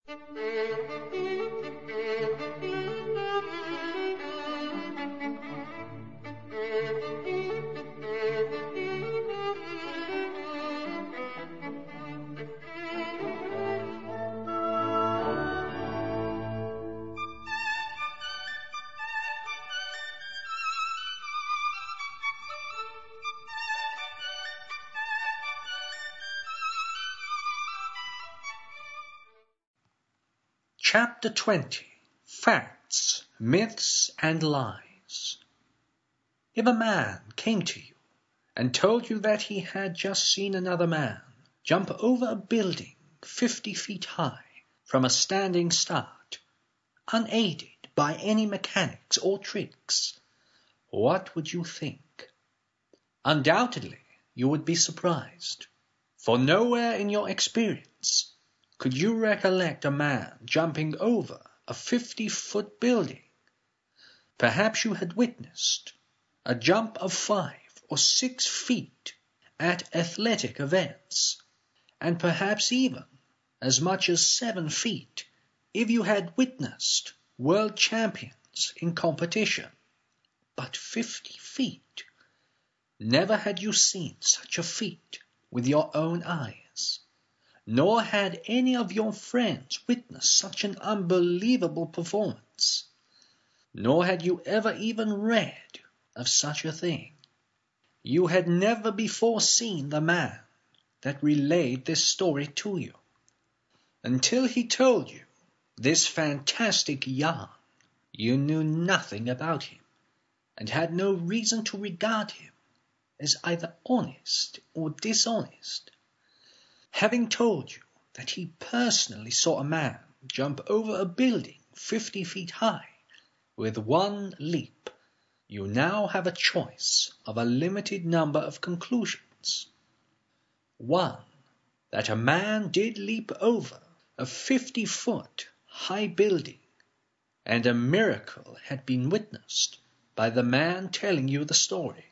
Chapter 20. Facts, Myths, and Lies. If a man came to you and told you that he had just seen another man jump over a building 50 feet high from a standing start, unaided by any mechanics or tricks, what would you think? Undoubtedly, you would be surprised, for nowhere in your experience could you recollect a man jumping over a 50-foot building. Perhaps you had witnessed a jump of 5 or 6 feet at athletic events, and perhaps even as much as 7 feet if you had witnessed world champions in competition. But 50 feet! Never had you seen such a feat with your own eyes. Nor had any of your friends witnessed such an unbelievable performance. Nor had you ever even read of such a thing. You had never before seen the man that relayed this story to you. Until he told you this fantastic yarn, you knew nothing about him, and had no reason to regard him as either honest or dishonest. Having told you that he personally saw a man jump over a building 50 feet high with one leap, you now have a choice of a limited number of conclusions. 1. That a man did leap over a 50-foot high building, and a miracle had been witnessed by the man telling you the story.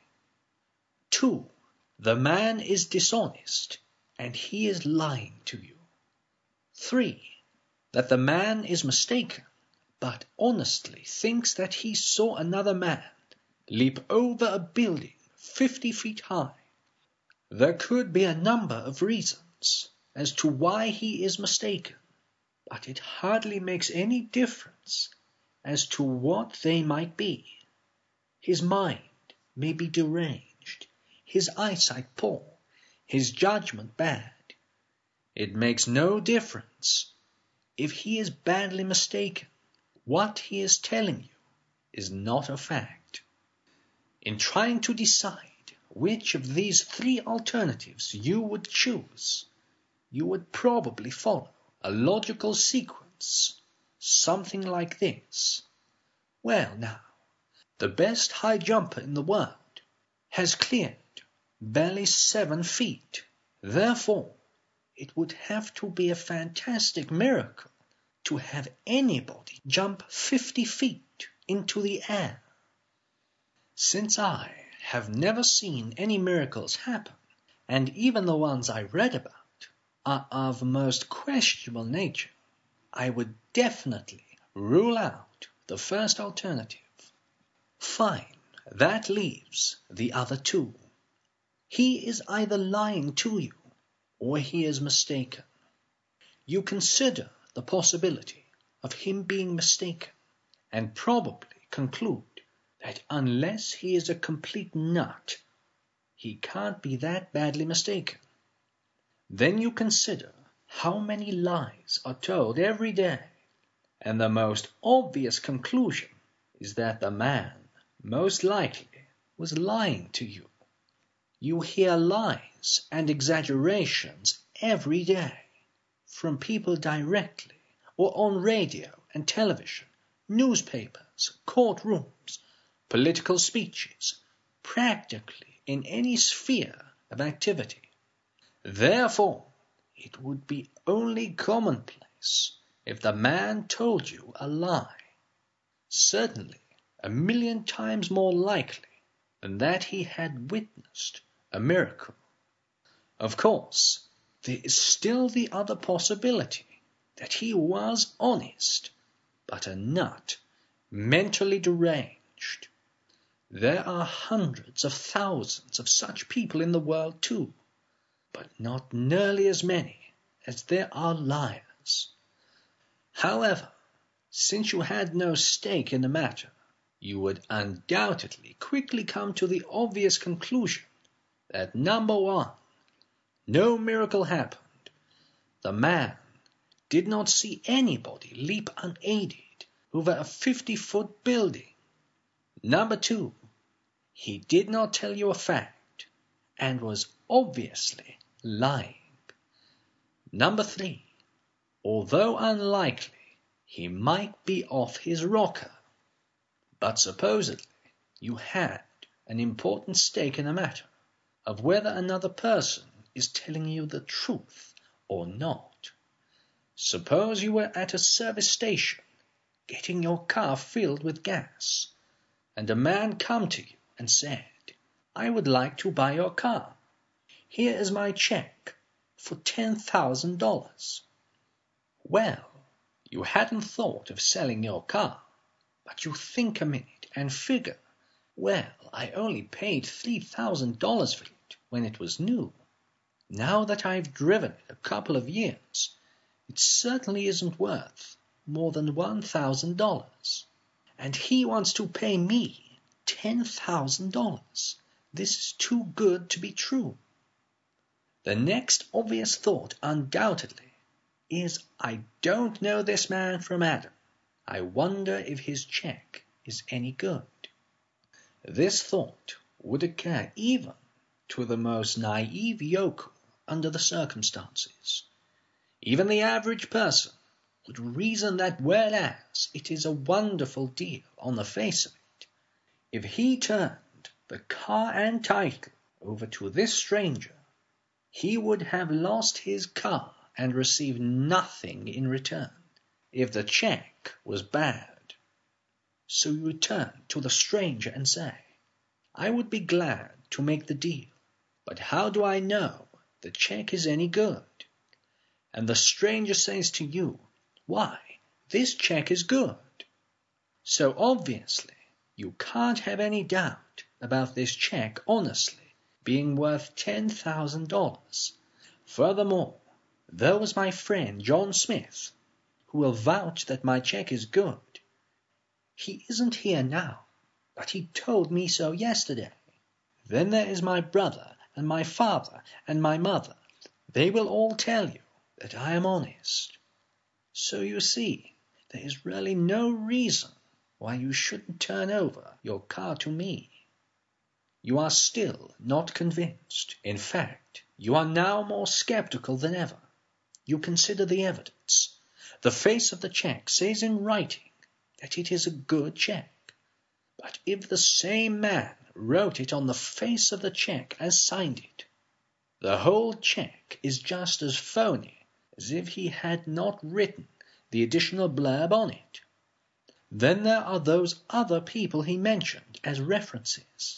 2. The man is dishonest, and he is lying to you. 3. That the man is mistaken, but honestly thinks that he saw another man leap over a building 50 feet high. There could be a number of reasons as to why he is mistaken, but it hardly makes any difference as to what they might be. His mind may be deranged, his eyesight poor, his judgment bad. It makes no difference. If he is badly mistaken, what he is telling you is not a fact. In trying to decide which of these 3 alternatives you would choose, you would probably follow a logical sequence, something like this. Well now, the best high jumper in the world has cleared barely 7 feet. Therefore, it would have to be a fantastic miracle to have anybody jump 50 feet into the air. Since I have never seen any miracles happen, and even the ones I read about are of a most questionable nature, I would definitely rule out the first alternative. Fine, that leaves the other 2. He is either lying to you, or he is mistaken. You consider the possibility of him being mistaken, and probably conclude that unless he is a complete nut, he can't be that badly mistaken. Then you consider how many lies are told every day, and the most obvious conclusion is that the man most likely was lying to you. You hear lies and exaggerations every day, from people directly or on radio and television, newspapers, courtrooms, political speeches, practically in any sphere of activity. Therefore, it would be only commonplace if the man told you a lie. Certainly, 1,000,000 times more likely than that he had witnessed a miracle. Of course, there is still the other possibility that he was honest, but a nut, mentally deranged. There are hundreds of thousands of such people in the world too, but not nearly as many as there are liars. However, since you had no stake in the matter, you would undoubtedly quickly come to the obvious conclusion that number one, no miracle happened. The man did not see anybody leap unaided over a 50-foot building. Number two, he did not tell you a fact and was obviously lying. Number three, although unlikely, he might be off his rocker. But supposedly you had an important stake in the matter of whether another person is telling you the truth or not. Suppose you were at a service station getting your car filled with gas, and a man come to you and said, "I would like to buy your car. Here is my check for $10,000. Well, you hadn't thought of selling your car, but you think a minute and figure, well, I only paid $3,000 for it when it was new. Now that I've driven it a couple of years, it certainly isn't worth more than $1,000. And he wants to pay me $10,000. This is too good to be true." The next obvious thought, undoubtedly, is, "I don't know this man from Adam. I wonder if his check is any good." This thought would occur even to the most naive yokel under the circumstances. Even the average person would reason that whereas it is a wonderful deal on the face of it, if he turned the car and title over to this stranger, he would have lost his car and received nothing in return if the check was bad. So you turn to the stranger and say, "I would be glad to make the deal, but how do I know the check is any good?" And the stranger says to you, "Why, this check is good." So obviously you can't have any doubt about this check honestly being worth $10,000. Furthermore, there was my friend John Smith, who will vouch that my check is good. He isn't here now, but he told me so yesterday. Then there is my brother and my father and my mother. They will all tell you that I am honest. So you see, there is really no reason why you shouldn't turn over your car to me. You are still not convinced. In fact, you are now more skeptical than ever. You consider the evidence. The face of the check says in writing that it is a good check. But if the same man wrote it on the face of the check as signed it, the whole check is just as phony as if he had not written the additional blurb on it. Then there are those other people he mentioned as references.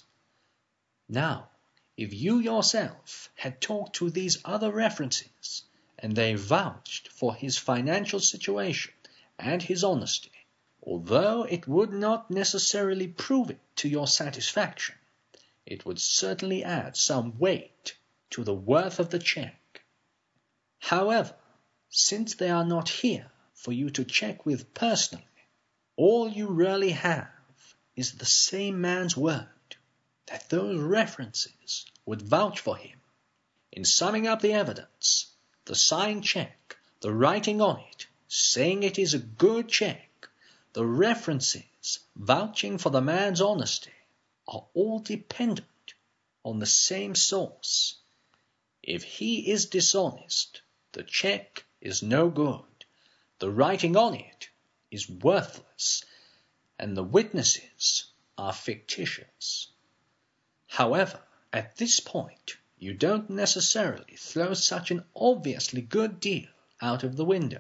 Now, if you yourself had talked to these other references, and they vouched for his financial situation and his honesty, although it would not necessarily prove it to your satisfaction, it would certainly add some weight to the worth of the check. However, since they are not here for you to check with personally, all you really have is the same man's word that those references would vouch for him. In summing up the evidence, the signed check, the writing on it, saying it is a good check, the references vouching for the man's honesty, are all dependent on the same source. If he is dishonest, the check is no good, the writing on it is worthless, and the witnesses are fictitious. However, at this point, you don't necessarily throw such an obviously good deal out of the window.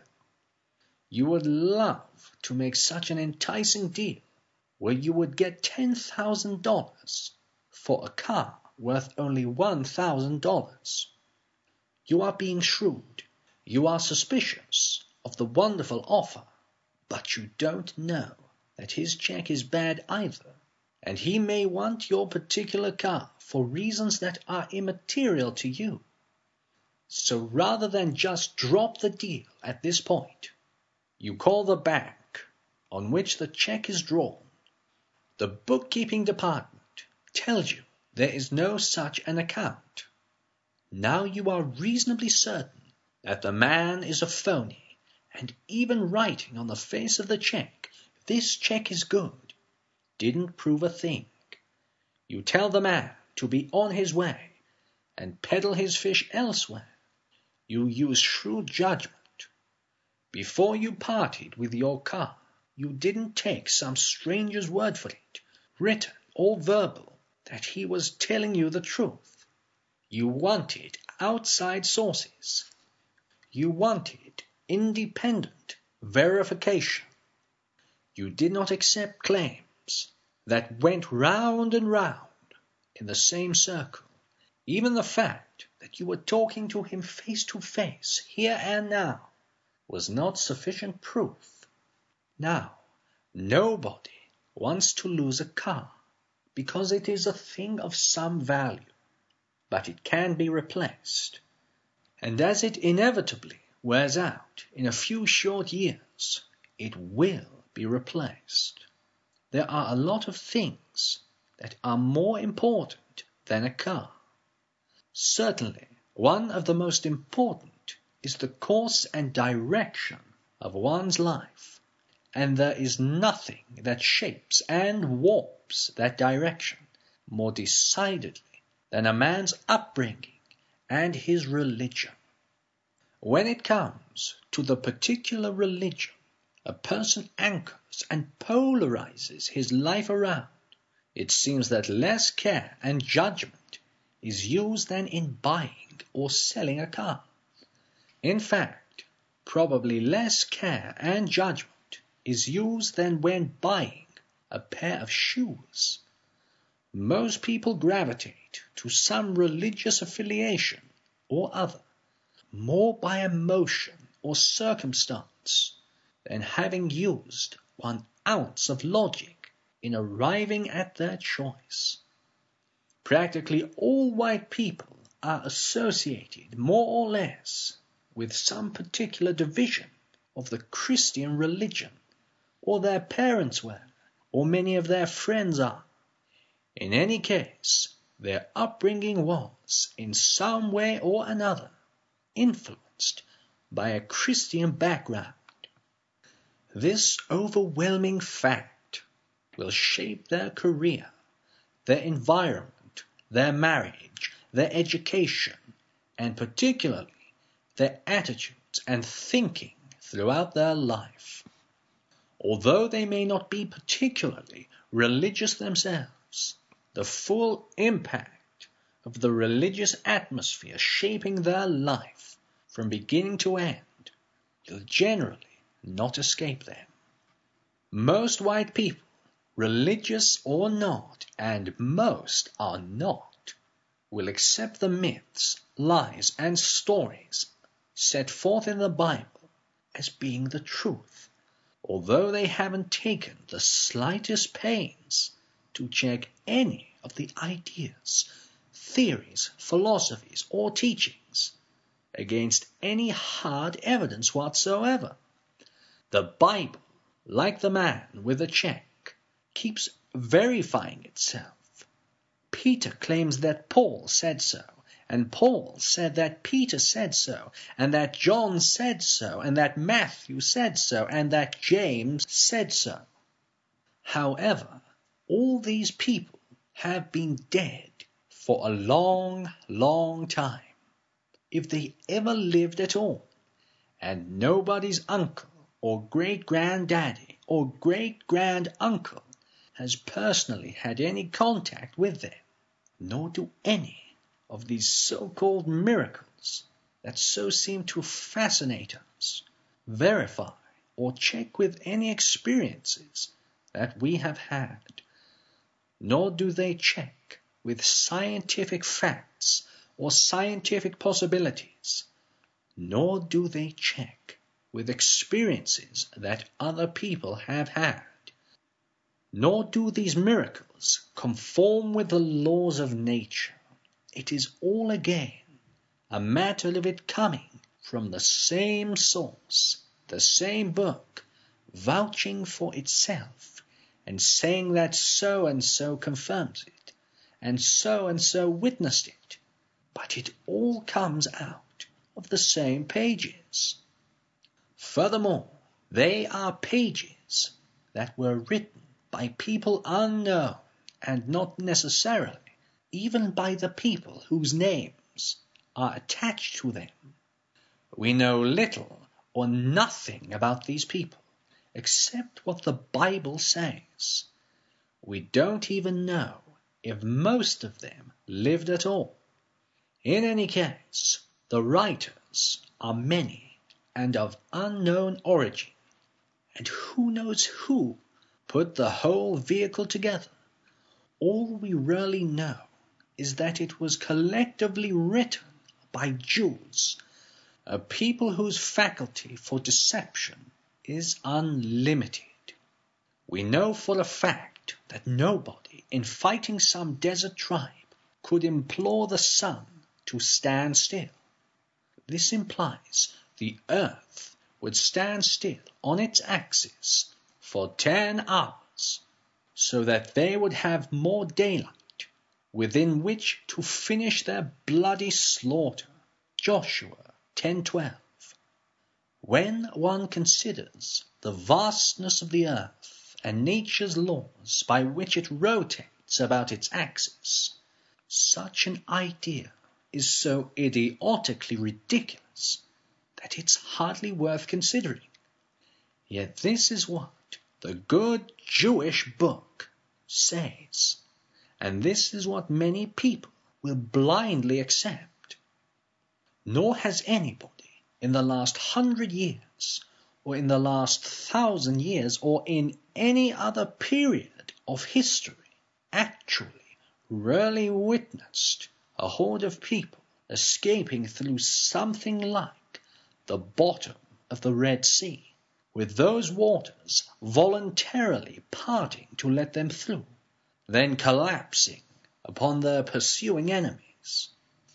You would love to make such an enticing deal where you would get $10,000 for a car worth only $1,000. You are being shrewd, you are suspicious, of the wonderful offer, but you don't know that his check is bad either, and he may want your particular car for reasons that are immaterial to you. So rather than just drop the deal at this point, you call the bank on which the check is drawn. The bookkeeping department tells you there is no such an account. Now you are reasonably certain that the man is a phony, and even writing on the face of the check, "This check is good," didn't prove a thing. You tell the man to be on his way and peddle his fish elsewhere. You use shrewd judgment. Before you parted with your car, you didn't take some stranger's word for it, written or verbal, that he was telling you the truth. You wanted outside sources. You wanted independent verification. You did not accept claims that went round and round in the same circle. Even the fact that you were talking to him face to face, here and now, was not sufficient proof. Now, nobody wants to lose a car, because it is a thing of some value, but it can be replaced. And as it inevitably wears out in a few short years, it will be replaced. There are a lot of things that are more important than a car. Certainly, one of the most important is the course and direction of one's life, and there is nothing that shapes and warps that direction more decidedly than a man's upbringing and his religion. When it comes to the particular religion a person anchors and polarizes his life around, it seems that less care and judgment is used than in buying or selling a car. In fact, probably less care and judgment is used than when buying a pair of shoes. Most people gravitate to some religious affiliation or other, more by emotion or circumstance than having used 1 ounce of logic in arriving at their choice. Practically all white people are associated more or less with some particular division of the Christian religion, or their parents were, or many of their friends are. In any case, their upbringing was, in some way or another, influenced by a Christian background. This overwhelming fact will shape their career, their environment, their marriage, their education, and particularly their attitudes and thinking throughout their life. Although they may not be particularly religious themselves, the full impact of the religious atmosphere shaping their life from beginning to end will generally not escape them. Most white people, religious or not, and most are not, will accept the myths, lies, and stories set forth in the Bible as being the truth, although they haven't taken the slightest pains to check any of the ideas, theories, philosophies, or teachings against any hard evidence whatsoever. The Bible, like the man with the check, keeps verifying itself. Peter claims that Paul said so, and Paul said that Peter said so, and that John said so, and that Matthew said so, and that James said so. However, all these people have been dead for a long, long time, if they ever lived at all, and nobody's uncle or great-granddaddy or great-grand-uncle has personally had any contact with them, nor do any of these so-called miracles that so seem to fascinate us verify or check with any experiences that we have had, nor do they check with scientific facts or scientific possibilities, nor do they check with experiences that other people have had. Nor do these miracles conform with the laws of nature. It is all again a matter of it coming from the same source, the same book, vouching for itself, and saying that so and so confirms it, and so witnessed it. But it all comes out of the same pages. Furthermore, they are pages that were written by people unknown, and not necessarily even by the people whose names are attached to them. We know little or nothing about these people, except what the Bible says. We don't even know if most of them lived at all. In any case, the writers are many and of unknown origin, and who knows who put the whole vehicle together. All we really know is that it was collectively written by Jews, a people whose faculty for deception is unlimited. We know for a fact that nobody in fighting some desert tribe could implore the sun to stand still. This implies the earth would stand still on its axis for 10 hours, so that they would have more daylight within which to finish their bloody slaughter. Joshua 10:12. When one considers the vastness of the earth and nature's laws by which it rotates about its axis, such an idea is so idiotically ridiculous that it's hardly worth considering. Yet this is what the good Jewish book says, and this is what many people will blindly accept. Nor has anybody in the last 100 years, or in the last 1,000 years, or in any other period of history, actually really witnessed a horde of people escaping through something like the bottom of the Red Sea, with those waters voluntarily parting to let them through, then collapsing upon their pursuing enemies.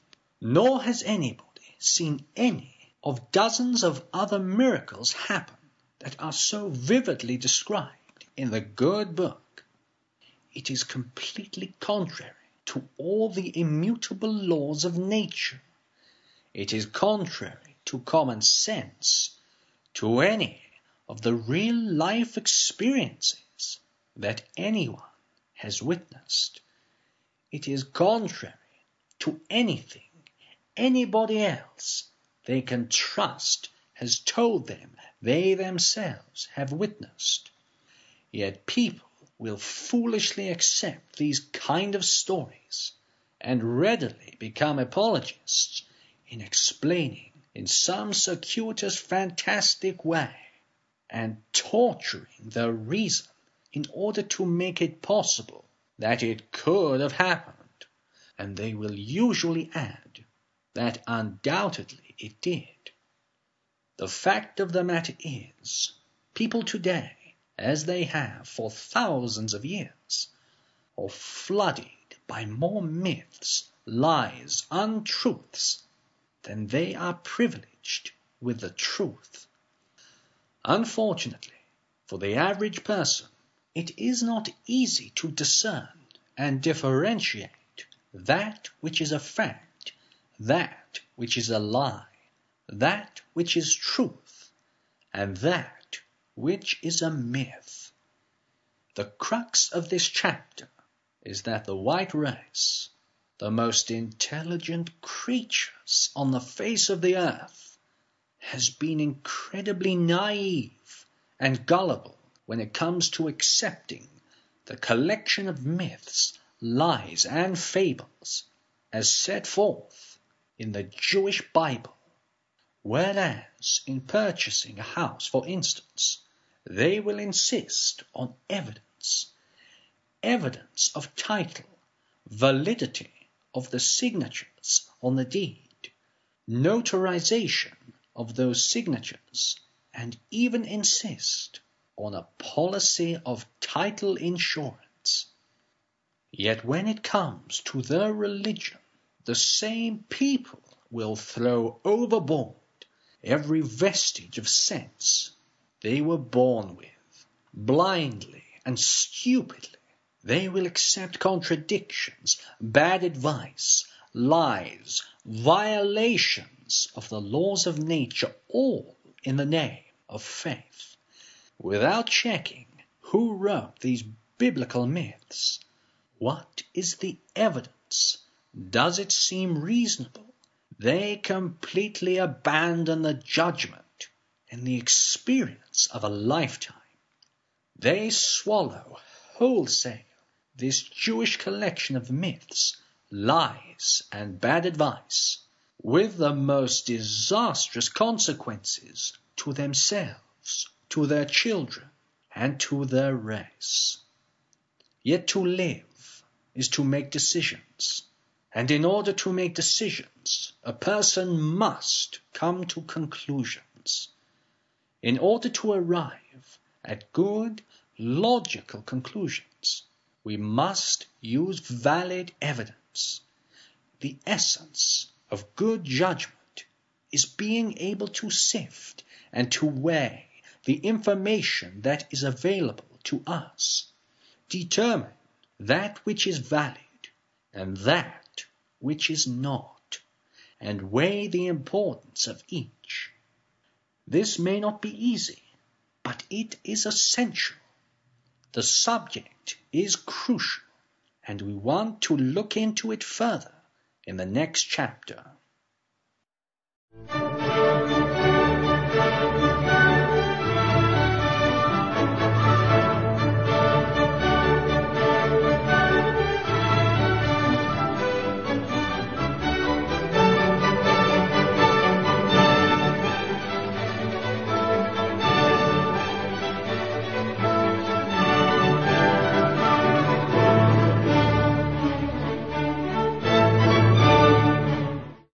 Nor has anybody seen any of dozens of other miracles happen that are so vividly described in the good book. It is completely contrary to all the immutable laws of nature. It is contrary to common sense, to any of the real life experiences that anyone has witnessed. It is contrary to anything anybody else they can trust has told them they themselves have witnessed. Yet people will foolishly accept these kind of stories and readily become apologists in explaining in some circuitous fantastic way and torturing their reason in order to make it possible that it could have happened. And they will usually add that undoubtedly it did. The fact of the matter is, people today, as they have for thousands of years, are flooded by more myths, lies, untruths than they are privileged with the truth. Unfortunately, for the average person, it is not easy to discern and differentiate that which is a fact, that which is a lie, that which is truth, and that which is a myth. The crux of this chapter is that the white race, the most intelligent creatures on the face of the earth, has been incredibly naive and gullible when it comes to accepting the collection of myths, lies, and fables as set forth in the Jewish Bible. Whereas in purchasing a house, for instance, they will insist on evidence of title, validity of the signatures on the deed, notarization of those signatures, and even insist on a policy of title insurance. Yet when it comes to their religion, the same people will throw overboard every vestige of sense they were born with. Blindly and stupidly, they will accept contradictions, bad advice, lies, violations of the laws of nature, all in the name of faith. Without checking who wrote these biblical myths, what is the evidence? Does it seem reasonable? They completely abandon the judgment and the experience of a lifetime. They swallow wholesale this Jewish collection of myths, lies, and bad advice, with the most disastrous consequences to themselves, to their children, and to their race. Yet to live is to make decisions, and in order to make decisions, a person must come to conclusions. In order to arrive at good, logical conclusions, we must use valid evidence. The essence of good judgment is being able to sift and to weigh the information that is available to us, determine that which is valid and that which is not, and weigh the importance of each. This may not be easy, but it is essential. The subject is crucial, and we want to look into it further in the next chapter.